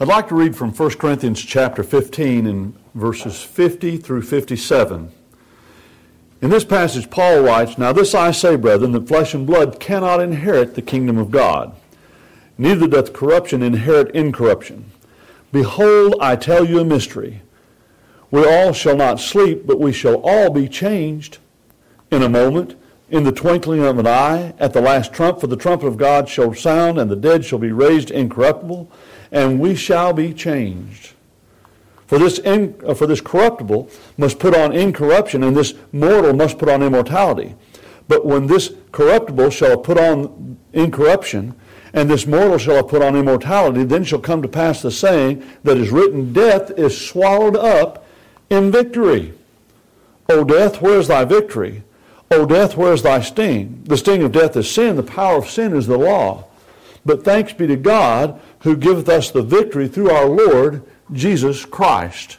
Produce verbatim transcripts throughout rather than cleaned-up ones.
I'd like to read from First Corinthians chapter fifteen and verses fifty through fifty-seven. In this passage, Paul writes, "Now this I say, brethren, that flesh and blood cannot inherit the kingdom of God. Neither doth corruption inherit incorruption. Behold, I tell you a mystery. We all shall not sleep, but we shall all be changed in a moment, in the twinkling of an eye, at the last trump, for the trumpet of God shall sound, and the dead shall be raised incorruptible, and we shall be changed. For this, in, uh, for this corruptible must put on incorruption, and this mortal must put on immortality. But when this corruptible shall have put on incorruption, and this mortal shall have put on immortality, then shall come to pass the saying that is written, Death is swallowed up in victory. O death, where is thy victory? O death, where is thy sting? The sting of death is sin, the power of sin is the law. But thanks be to God, who giveth us the victory through our Lord Jesus Christ."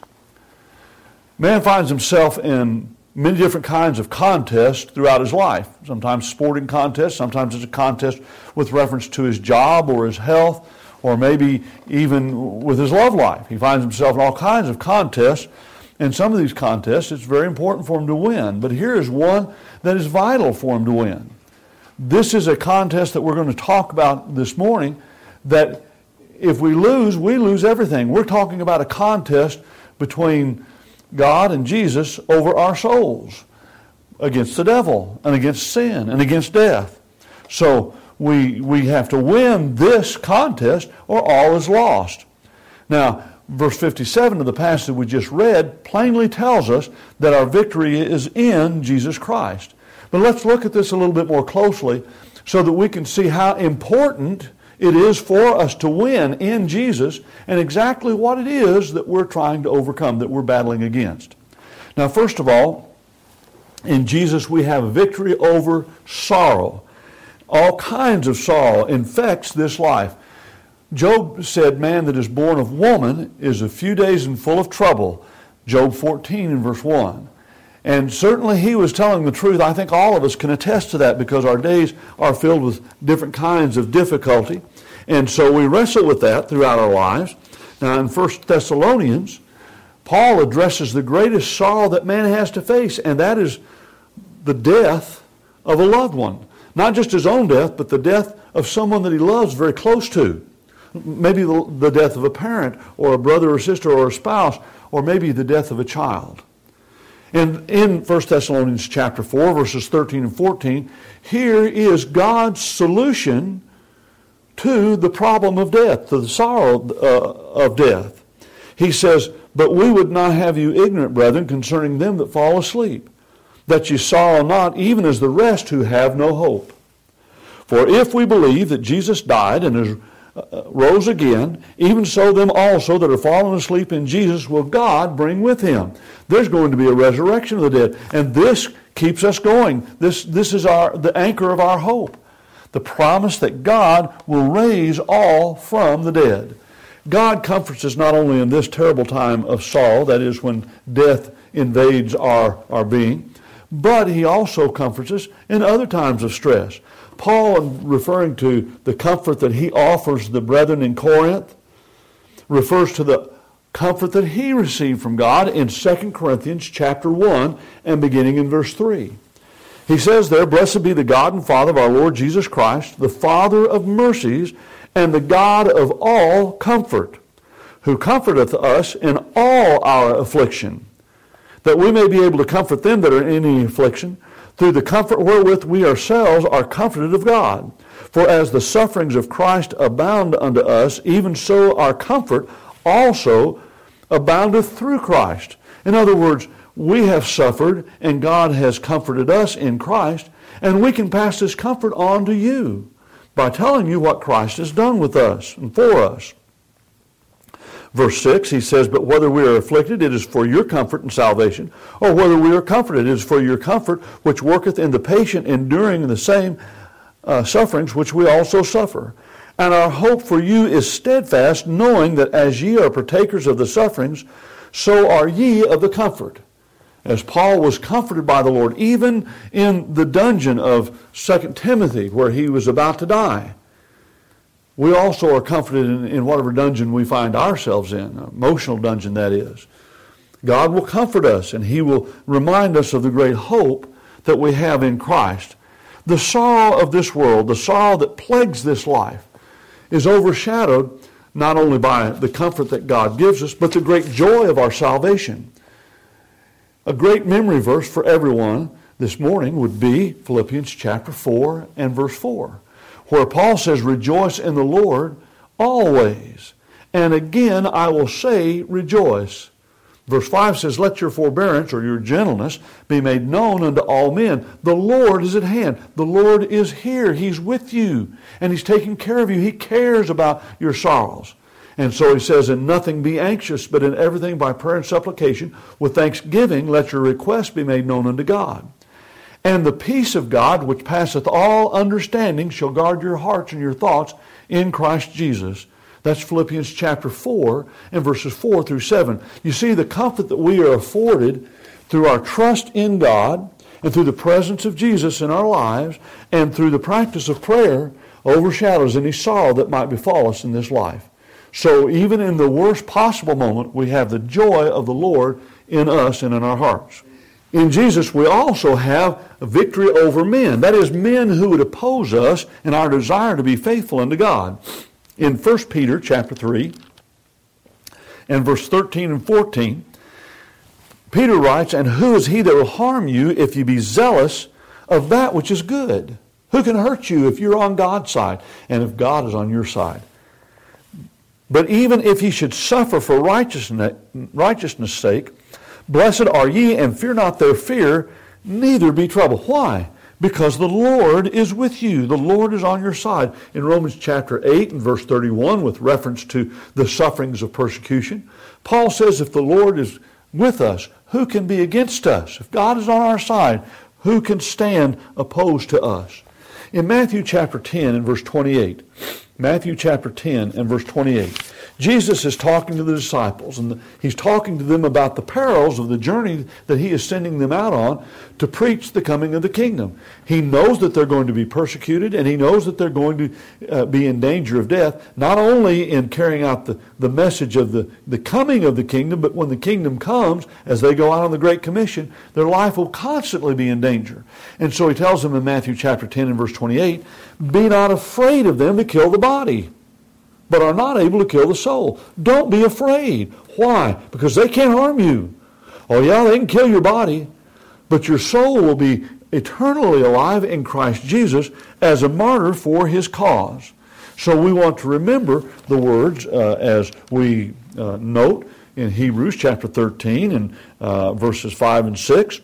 Man finds himself in many different kinds of contests throughout his life. Sometimes sporting contests, sometimes it's a contest with reference to his job or his health, or maybe even with his love life. He finds himself in all kinds of contests. In some of these contests, it's very important for him to win. But here is one that is vital for him to win. This is a contest that we're going to talk about this morning, that if we lose, we lose everything. We're talking about a contest between God and Jesus over our souls, against the devil and against sin and against death. So we, we have to win this contest or all is lost. Now, verse fifty-seven of the passage we just read plainly tells us that our victory is in Jesus Christ. But let's look at this a little bit more closely so that we can see how important it is for us to win in Jesus and exactly what it is that we're trying to overcome, that we're battling against. Now, first of all, in Jesus we have a victory over sorrow. All kinds of sorrow infects this life. Job said, "Man that is born of woman is a few days and full of trouble." Job fourteen and verse one. And certainly he was telling the truth. I think all of us can attest to that because our days are filled with different kinds of difficulty. And so we wrestle with that throughout our lives. Now in First Thessalonians, Paul addresses the greatest sorrow that man has to face, and that is the death of a loved one. Not just his own death, but the death of someone that he loves very close to. Maybe the, the death of a parent or a brother or sister or a spouse, or maybe the death of a child. And in First Thessalonians chapter four, verses thirteen and fourteen, here is God's solution to the problem of death, to the sorrow uh, of death. He says, "But we would not have you ignorant, brethren, concerning them that fall asleep, that ye sorrow not, even as the rest who have no hope. For if we believe that Jesus died and is Uh, rose again, even so them also that are fallen asleep in Jesus will God bring with him." There's going to be a resurrection of the dead, and this keeps us going. This, this is our the anchor of our hope, the promise that God will raise all from the dead. God comforts us not only in this terrible time of sorrow, that is when death invades our, our being, but he also comforts us in other times of stress. Paul, referring to the comfort that he offers the brethren in Corinth, refers to the comfort that he received from God in Second Corinthians chapter one and beginning in verse three. He says there, "Blessed be the God and Father of our Lord Jesus Christ, the Father of mercies and the God of all comfort, who comforteth us in all our affliction, that we may be able to comfort them that are in any affliction, through the comfort wherewith we ourselves are comforted of God. For as the sufferings of Christ abound unto us, even so our comfort also aboundeth through Christ." In other words, we have suffered and God has comforted us in Christ, and we can pass this comfort on to you by telling you what Christ has done with us and for us. Verse six, he says, "But whether we are afflicted, it is for your comfort and salvation, or whether we are comforted, it is for your comfort, which worketh in the patient enduring the same uh, sufferings which we also suffer. And our hope for you is steadfast, knowing that as ye are partakers of the sufferings, so are ye of the comfort." As Paul was comforted by the Lord, even in the dungeon of Second Timothy, where he was about to die, we also are comforted in, in whatever dungeon we find ourselves in, an emotional dungeon that is. God will comfort us, and He will remind us of the great hope that we have in Christ. The sorrow of this world, the sorrow that plagues this life, is overshadowed not only by the comfort that God gives us, but the great joy of our salvation. A great memory verse for everyone this morning would be Philippians chapter four and verse four, where Paul says, "Rejoice in the Lord always. And again I will say, rejoice." Verse five says, "Let your forbearance," or your gentleness, "be made known unto all men." The Lord is at hand. The Lord is here. He's with you, and He's taking care of you. He cares about your sorrows. And so he says, "In nothing be anxious, but in everything by prayer and supplication, with thanksgiving, let your requests be made known unto God. And the peace of God, which passeth all understanding, shall guard your hearts and your thoughts in Christ Jesus." That's Philippians chapter four and verses four through seven. You see, the comfort that we are afforded through our trust in God and through the presence of Jesus in our lives and through the practice of prayer overshadows any sorrow that might befall us in this life. So even in the worst possible moment, we have the joy of the Lord in us and in our hearts. In Jesus, we also have a victory over men. That is, men who would oppose us in our desire to be faithful unto God. In First Peter chapter three and verse thirteen and fourteen, Peter writes, "And who is he that will harm you if you be zealous of that which is good?" Who can hurt you if you're on God's side and if God is on your side? "But even if ye should suffer for righteousness, righteousness' sake, blessed are ye, and fear not their fear, neither be troubled." Why? Because the Lord is with you. The Lord is on your side. In Romans chapter eight and verse thirty-one, with reference to the sufferings of persecution, Paul says, if the Lord is with us, who can be against us? If God is on our side, who can stand opposed to us? In Matthew chapter ten and verse twenty-eight, Matthew chapter ten and verse twenty-eight, Jesus is talking to the disciples, and He's talking to them about the perils of the journey that He is sending them out on to preach the coming of the kingdom. He knows that they're going to be persecuted, and He knows that they're going to uh, be in danger of death, not only in carrying out the, the message of the, the coming of the kingdom, but when the kingdom comes, as they go out on the Great Commission, their life will constantly be in danger. And so He tells them in Matthew chapter ten and verse twenty-eight, "Be not afraid of them that kill the body, but are not able to kill the soul." Don't be afraid. Why? Because they can't harm you. Oh yeah, they can kill your body, but your soul will be eternally alive in Christ Jesus as a martyr for His cause. So we want to remember the words uh, as we uh, note in Hebrews chapter thirteen and uh, verses five and six.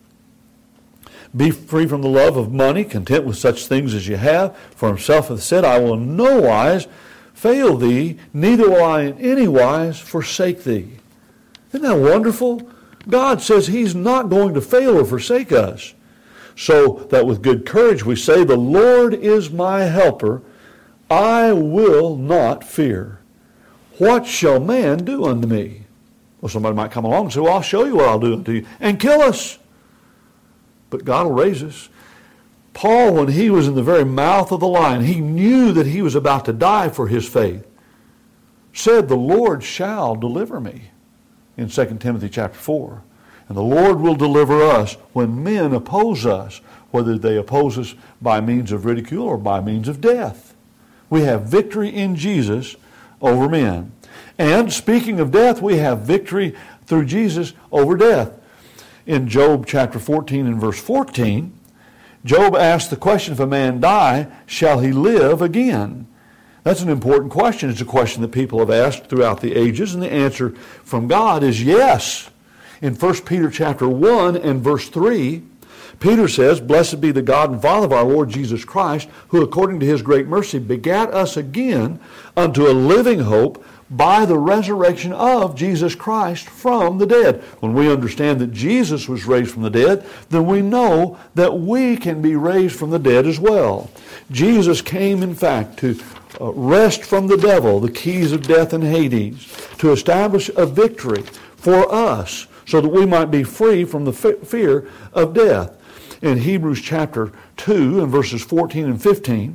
"Be free from the love of money, content with such things as you have. For Himself hath said, I will in no wise fail thee, neither will I in any wise forsake thee." Isn't that wonderful? God says He's not going to fail or forsake us. So that with good courage we say, "The Lord is my helper, I will not fear. What shall man do unto me?" Well, somebody might come along and say, "Well, I'll show you what I'll do unto you," and kill us. But God will raise us. Paul, when he was in the very mouth of the lion, he knew that he was about to die for his faith, said, "The Lord shall deliver me," in Second Timothy chapter four. And the Lord will deliver us when men oppose us, whether they oppose us by means of ridicule or by means of death. We have victory in Jesus over men. And speaking of death, we have victory through Jesus over death. In Job chapter fourteen and verse fourteen, Job asked the question, if a man die, shall he live again? That's an important question. It's a question that people have asked throughout the ages, and the answer from God is yes. In First Peter chapter one and verse three, Peter says, "Blessed be the God and Father of our Lord Jesus Christ, who according to His great mercy begat us again unto a living hope by the resurrection of Jesus Christ from the dead." When we understand that Jesus was raised from the dead, then we know that we can be raised from the dead as well. Jesus came, in fact, to uh, wrest from the devil the keys of death and Hades, to establish a victory for us so that we might be free from the f- fear of death. In Hebrews chapter two and verses fourteen and fifteen,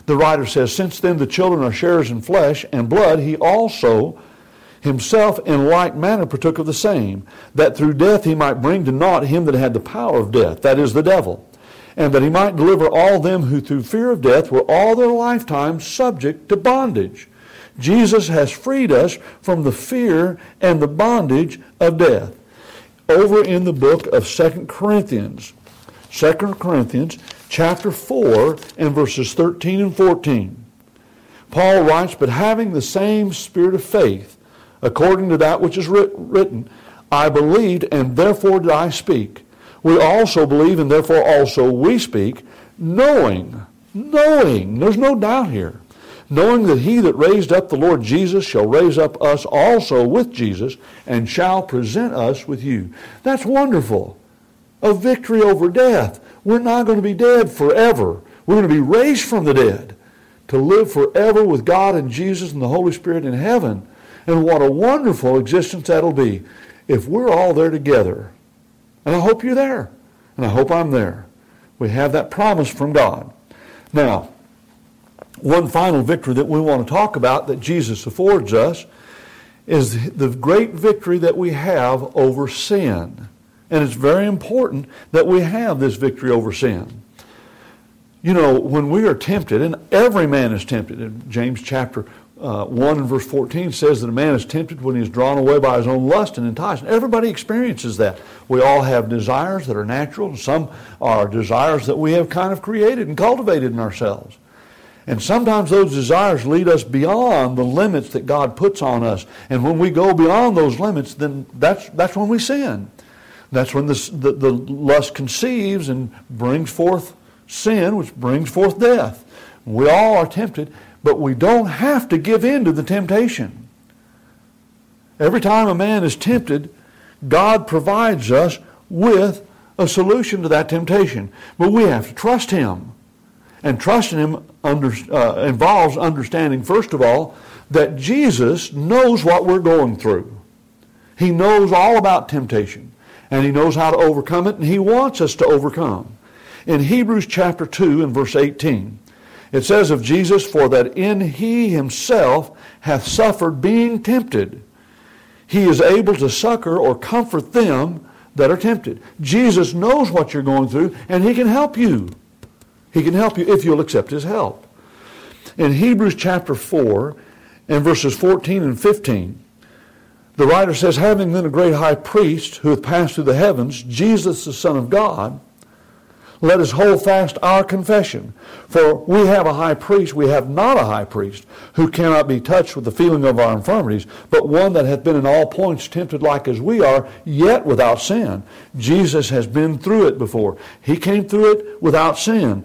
the writer says, since then the children are sharers in flesh and blood, he also himself in like manner partook of the same, that through death he might bring to naught him that had the power of death, that is, the devil, and that he might deliver all them who through fear of death were all their lifetime subject to bondage. Jesus has freed us from the fear and the bondage of death. Over in the book of Second Corinthians, Second Corinthians chapter four and verses thirteen and fourteen, Paul writes, but having the same spirit of faith, according to that which is writ- written, I believed, and therefore did I speak. We also believe, and therefore also we speak, knowing, knowing, there's no doubt here, knowing that he that raised up the Lord Jesus shall raise up us also with Jesus, and shall present us with you. That's wonderful. A victory over death. We're not going to be dead forever. We're going to be raised from the dead to live forever with God and Jesus and the Holy Spirit in heaven. And what a wonderful existence that'll be if we're all there together. And I hope you're there. And I hope I'm there. We have that promise from God. Now, one final victory that we want to talk about that Jesus affords us is the great victory that we have over sin. And it's very important that we have this victory over sin. You know, when we are tempted, and every man is tempted, in James chapter Uh, one and verse fourteen says that a man is tempted when he is drawn away by his own lust and enticed. Everybody experiences that. We all have desires that are natural, and some are desires that we have kind of created and cultivated in ourselves. And sometimes those desires lead us beyond the limits that God puts on us. And when we go beyond those limits, then that's that's when we sin. That's when the, the, the lust conceives and brings forth sin, which brings forth death. We all are tempted, but we don't have to give in to the temptation. Every time a man is tempted, God provides us with a solution to that temptation. But we have to trust Him. And trusting Him under, uh, involves understanding, first of all, that Jesus knows what we're going through. He knows all about temptation. And He knows how to overcome it, and He wants us to overcome. In Hebrews chapter two and verse eighteen, it says of Jesus, for that in He Himself hath suffered being tempted, He is able to succor or comfort them that are tempted. Jesus knows what you're going through, and He can help you. He can help you if you'll accept His help. In Hebrews chapter four and verses fourteen and fifteen, the writer says, having then a great high priest who hath passed through the heavens, Jesus the Son of God, let us hold fast our confession. For we have a high priest, we have not a high priest, who cannot be touched with the feeling of our infirmities, but one that hath been in all points tempted like as we are, yet without sin. Jesus has been through it before. He came through it without sin.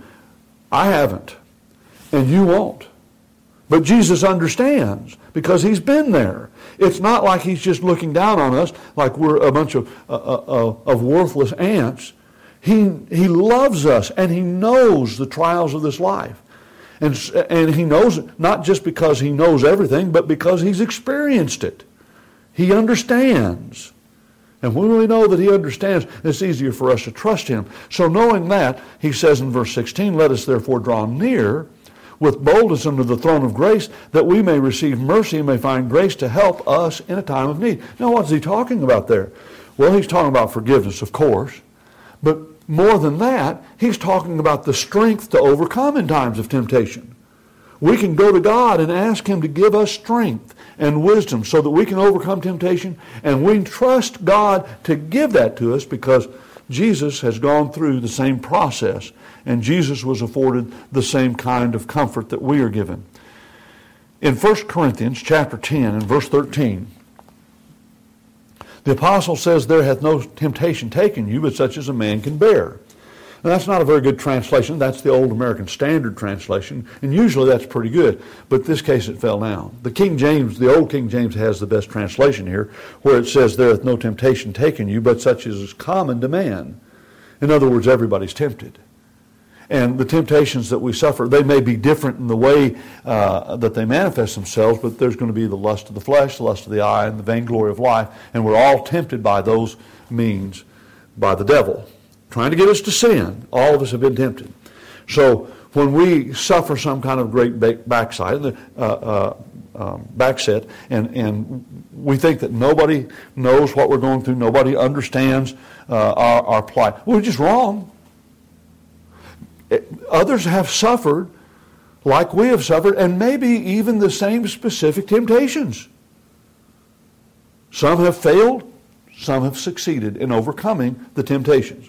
I haven't, and you won't. But Jesus understands, because He's been there. It's not like He's just looking down on us like we're a bunch of, uh, uh, of worthless ants. He, he loves us, and He knows the trials of this life. And, and He knows it not just because He knows everything, but because He's experienced it. He understands. And when we know that He understands, it's easier for us to trust Him. So knowing that, He says in verse sixteen, let us therefore draw near with boldness unto the throne of grace, that we may receive mercy and may find grace to help us in a time of need. Now, what's He talking about there? Well, He's talking about forgiveness, of course. But more than that, He's talking about the strength to overcome in times of temptation. We can go to God and ask Him to give us strength and wisdom so that we can overcome temptation, and we trust God to give that to us because Jesus has gone through the same process, and Jesus was afforded the same kind of comfort that we are given. In First Corinthians chapter ten and verse thirteen, the apostle says, there hath no temptation taken you, but such as a man can bear. Now, that's not a very good translation. That's the Old American Standard translation, and usually that's pretty good. But in this case, it fell down. The King James, the Old King James has the best translation here, where it says, there hath no temptation taken you, but such as is common to man. In other words, everybody's tempted. And the temptations that we suffer, they may be different in the way uh, that they manifest themselves, but there's going to be the lust of the flesh, the lust of the eye, and the vainglory of life. And we're all tempted by those means by the devil, trying to get us to sin. All of us have been tempted. So when we suffer some kind of great backside, uh, uh, um, backset, and, and we think that nobody knows what we're going through, nobody understands uh, our, our plight. We're just wrong. It, others have suffered like we have suffered, and maybe even the same specific temptations. Some have failed, some have succeeded in overcoming the temptations.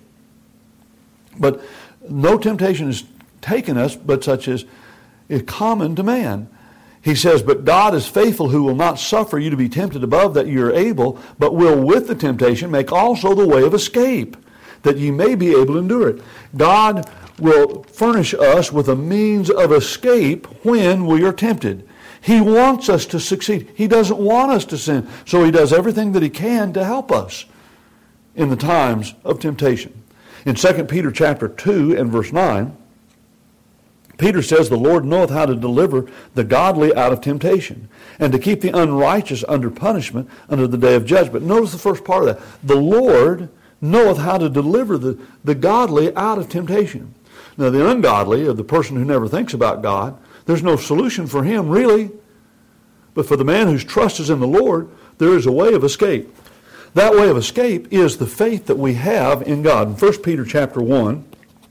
But no temptation is taken us, but such as is common to man. He says, but God is faithful, who will not suffer you to be tempted above that you are able, but will with the temptation make also the way of escape, that ye may be able to endure it. God will furnish us with a means of escape when we are tempted. He wants us to succeed. He doesn't want us to sin, so He does everything that He can to help us in the times of temptation. In Second Peter chapter two and verse nine, Peter says, the Lord knoweth how to deliver the godly out of temptation, and to keep the unrighteous under punishment under the day of judgment. Notice the first part of that. The Lord knoweth how to deliver the, the godly out of temptation. Now the ungodly, or the person who never thinks about God, there's no solution for him really. But for the man whose trust is in the Lord, there is a way of escape. That way of escape is the faith that we have in God. In First Peter chapter one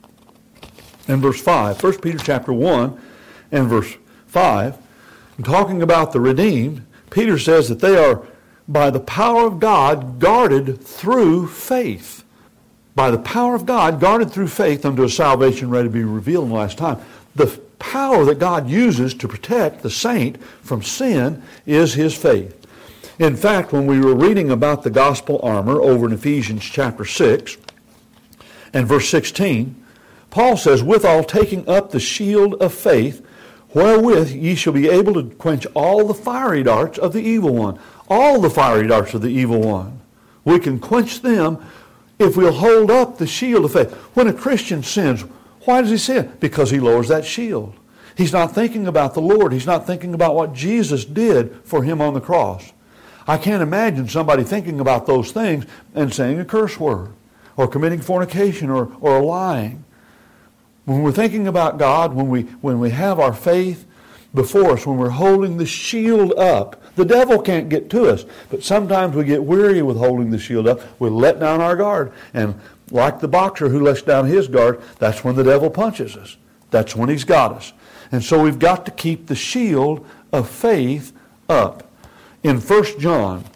and verse five, First Peter chapter one and verse five, talking about the redeemed, Peter says that they are by the power of God guarded through faith. By the power of God guarded through faith unto a salvation ready to be revealed in the last time. The power that God uses to protect the saint from sin is his faith. In fact, when we were reading about the gospel armor over in Ephesians chapter six and verse sixteen, Paul says, withal taking up the shield of faith, wherewith ye shall be able to quench all the fiery darts of the evil one. All the fiery darts of the evil one. We can quench them if we'll hold up the shield of faith. When a Christian sins, why does he sin? Because he lowers that shield. He's not thinking about the Lord. He's not thinking about what Jesus did for him on the cross. I can't imagine somebody thinking about those things and saying a curse word, or committing fornication, or, or lying. When we're thinking about God, when we, when we have our faith before us, when we're holding the shield up, the devil can't get to us. But sometimes we get weary with holding the shield up. We let down our guard. And like the boxer who lets down his guard, that's when the devil punches us. That's when he's got us. And so we've got to keep the shield of faith up. In First John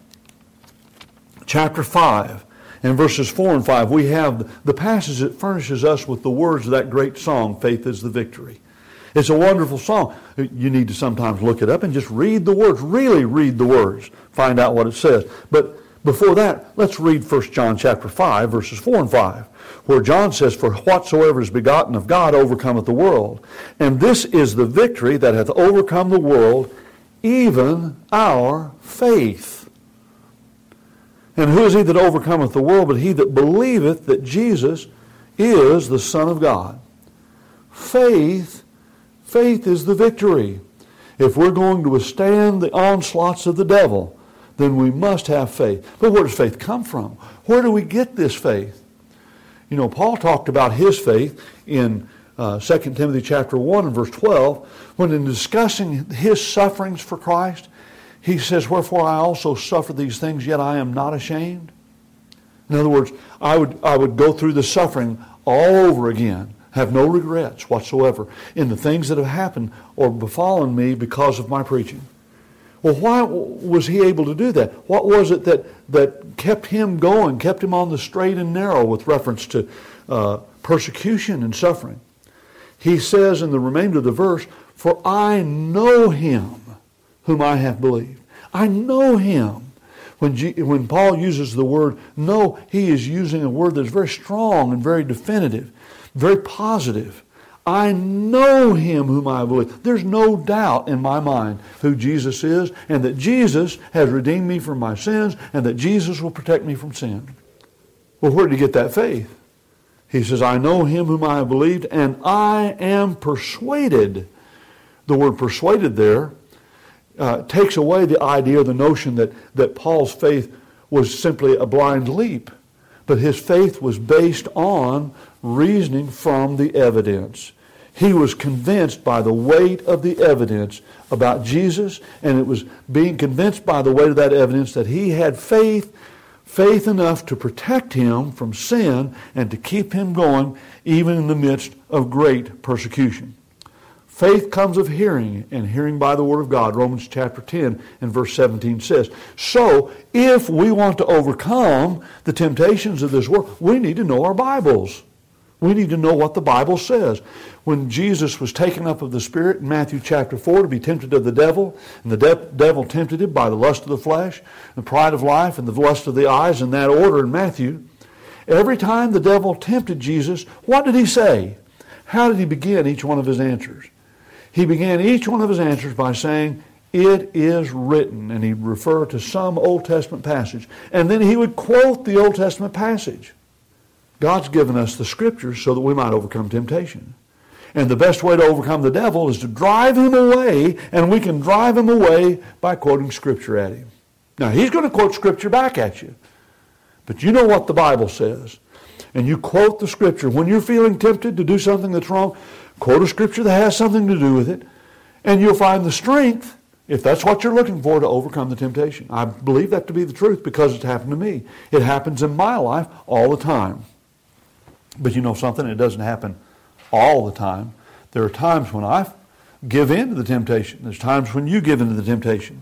chapter five and verses four and five, we have the passage that furnishes us with the words of that great song, Faith is the Victory. It's a wonderful song. You need to sometimes look it up and just read the words. Really read the words. Find out what it says. But before that, let's read First John chapter five, verses four and five, where John says, for whatsoever is begotten of God overcometh the world. And this is the victory that hath overcome the world, even our faith. And who is he that overcometh the world but he that believeth that Jesus is the Son of God? Faith, faith is the victory. If we're going to withstand the onslaughts of the devil, then we must have faith. But where does faith come from? Where do we get this faith? You know, Paul talked about his faith in uh, Second Timothy chapter one and verse twelve, when in discussing his sufferings for Christ, he says, wherefore I also suffer these things, yet I am not ashamed. In other words, I would, I would go through the suffering all over again, have no regrets whatsoever in the things that have happened or befallen me because of my preaching. Well, why was he able to do that? What was it that, that kept him going, kept him on the straight and narrow with reference to uh, persecution and suffering? He says in the remainder of the verse, for I know him whom I have believed. I know him. When, G, when Paul uses the word know, he is using a word that's very strong and very definitive, very positive. I know him whom I believe. There's no doubt in my mind who Jesus is, and that Jesus has redeemed me from my sins, and that Jesus will protect me from sin. Well, where did he get that faith? He says, I know him whom I have believed, and I am persuaded. The word persuaded there uh, takes away the idea, the notion that, that Paul's faith was simply a blind leap. But his faith was based on reasoning from the evidence. He was convinced by the weight of the evidence about Jesus, and it was being convinced by the weight of that evidence that he had faith, faith enough to protect him from sin and to keep him going even in the midst of great persecution. Faith comes of hearing, and hearing by the Word of God. Romans chapter ten and verse seventeen says. So, if we want to overcome the temptations of this world, we need to know our Bibles. We need to know what the Bible says. When Jesus was taken up of the Spirit in Matthew chapter four to be tempted of the devil, and the de- devil tempted him by the lust of the flesh, the pride of life, and the lust of the eyes, in that order in Matthew, every time the devil tempted Jesus, what did he say? How did he begin each one of his answers? He began each one of his answers by saying, "It is written," and he'd refer to some Old Testament passage. And then he would quote the Old Testament passage. God's given us the Scriptures so that we might overcome temptation. And the best way to overcome the devil is to drive him away, and we can drive him away by quoting Scripture at him. Now, he's going to quote Scripture back at you. But you know what the Bible says. And you quote the Scripture. When you're feeling tempted to do something that's wrong, quote a Scripture that has something to do with it, and you'll find the strength, if that's what you're looking for, to overcome the temptation. I believe that to be the truth because it's happened to me. It happens in my life all the time. But you know something? It doesn't happen all the time. There are times when I give in to the temptation. There's times when you give in to the temptation.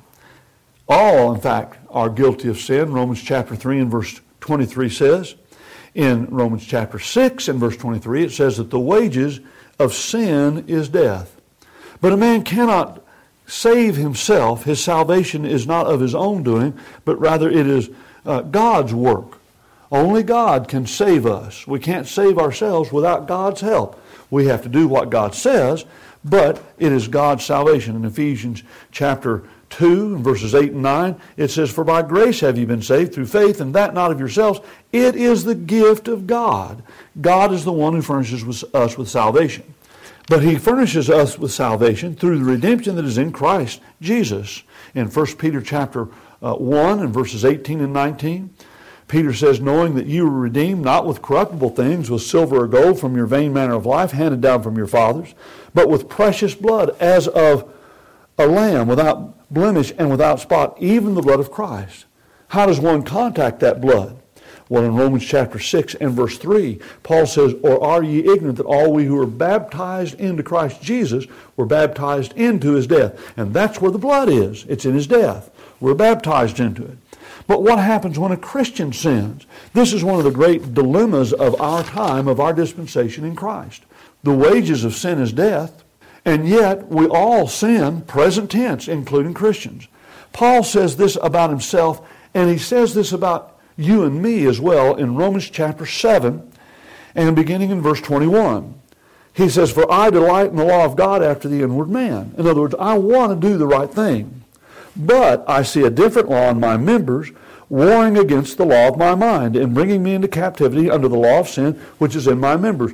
All, in fact, are guilty of sin. Romans chapter three and verse twenty-three says. In Romans chapter six and verse twenty-three, it says that the wages of sin is death. But a man cannot save himself. His salvation is not of his own doing, but rather it is uh, God's work. Only God can save us. We can't save ourselves without God's help. We have to do what God says, but it is God's salvation. In Ephesians chapter two, verses eight and nine, it says, "For by grace have you been saved through faith, and that not of yourselves. It is the gift of God." God is the one who furnishes us with salvation. But He furnishes us with salvation through the redemption that is in Christ Jesus. In First Peter chapter uh, one and verses eighteen and nineteen, Peter says, "Knowing that you were redeemed not with corruptible things, with silver or gold from your vain manner of life, handed down from your fathers, but with precious blood, as of a lamb without blemish and without spot, even the blood of Christ." How does one contact that blood? Well, in Romans chapter six and verse three, Paul says, "Or are ye ignorant that all we who are baptized into Christ Jesus were baptized into His death?" And that's where the blood is. It's in His death. We're baptized into it. But what happens when a Christian sins? This is one of the great dilemmas of our time, of our dispensation in Christ. The wages of sin is death, and yet we all sin, present tense, including Christians. Paul says this about himself, and he says this about you and me as well in Romans chapter seven, and beginning in verse twenty-one. He says, "For I delight in the law of God after the inward man." In other words, I want to do the right thing. "But I see a different law in my members, warring against the law of my mind, and bringing me into captivity under the law of sin, which is in my members."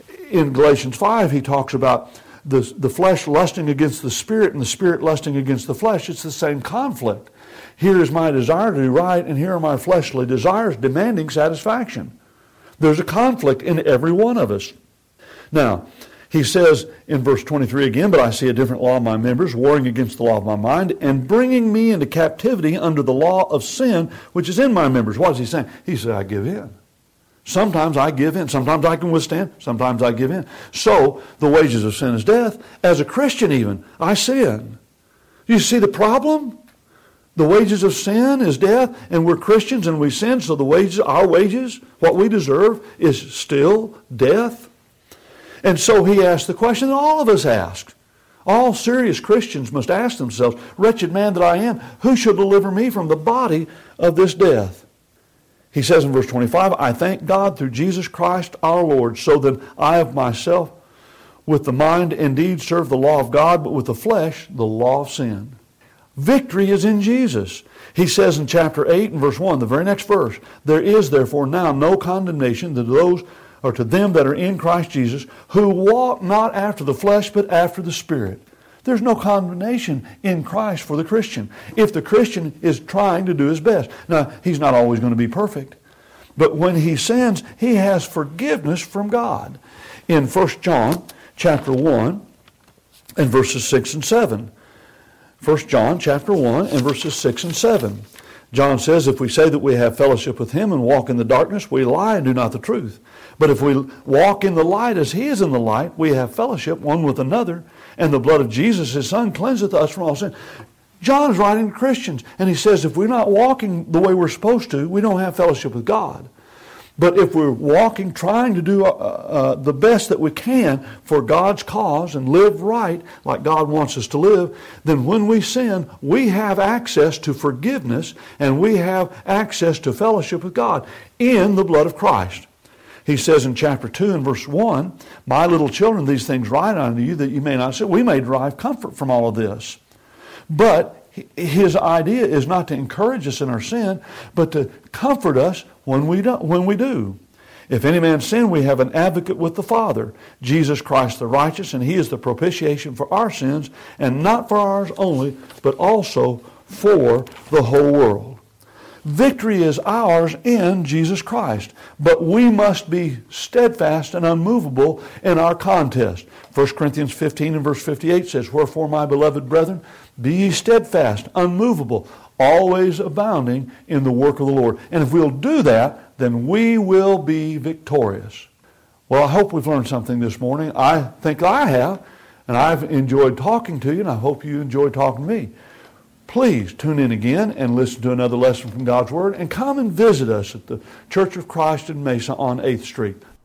In Galatians five, he talks about the, the flesh lusting against the spirit and the spirit lusting against the flesh. It's the same conflict. Here is my desire to do right, and here are my fleshly desires demanding satisfaction. There's a conflict in every one of us. Now, he says in verse twenty-three again, "But I see a different law in my members, warring against the law of my mind, and bringing me into captivity under the law of sin, which is in my members." What is he saying? He said, I give in. Sometimes I give in. Sometimes I can withstand. Sometimes I give in. So, the wages of sin is death. As a Christian even, I sin. You see the problem? The wages of sin is death, and we're Christians and we sin, so the wages, our wages, what we deserve, is still death. And so he asked the question that all of us ask. All serious Christians must ask themselves, "Wretched man that I am, who shall deliver me from the body of this death?" He says in verse twenty-five, "I thank God through Jesus Christ our Lord, so that I of myself with the mind indeed serve the law of God, but with the flesh the law of sin." Victory is in Jesus. He says in chapter eight and verse one, the very next verse, "There is therefore now no condemnation to those or to them that are in Christ Jesus, who walk not after the flesh, but after the Spirit." There's no condemnation in Christ for the Christian, if the Christian is trying to do his best. Now, he's not always going to be perfect, but when he sins, he has forgiveness from God. In First John chapter one and verses six and seven. First John chapter one and verses six and seven. John says, if we say that we have fellowship with him and walk in the darkness, we lie and do not the truth. But if we walk in the light as he is in the light, we have fellowship one with another, and the blood of Jesus, his son, cleanseth us from all sin. John is writing to Christians, and he says if we're not walking the way we're supposed to, we don't have fellowship with God. But if we're walking, trying to do uh, uh, the best that we can for God's cause and live right like God wants us to live, then when we sin, we have access to forgiveness and we have access to fellowship with God in the blood of Christ. He says in chapter two and verse one, my little children, these things write unto you that you may not sin. We may derive comfort from all of this. But his idea is not to encourage us in our sin, but to comfort us when we do. When we do. If any man sin, we have an advocate with the Father, Jesus Christ the righteous, and he is the propitiation for our sins, and not for ours only, but also for the whole world. Victory is ours in Jesus Christ, but we must be steadfast and unmovable in our contest. First Corinthians fifteen and verse fifty-eight says, wherefore, my beloved brethren, be ye steadfast, unmovable, always abounding in the work of the Lord. And if we'll do that, then we will be victorious. Well, I hope we've learned something this morning. I think I have, and I've enjoyed talking to you, and I hope you enjoyed talking to me. Please tune in again and listen to another lesson from God's Word, and come and visit us at the Church of Christ in Mesa on eighth Street.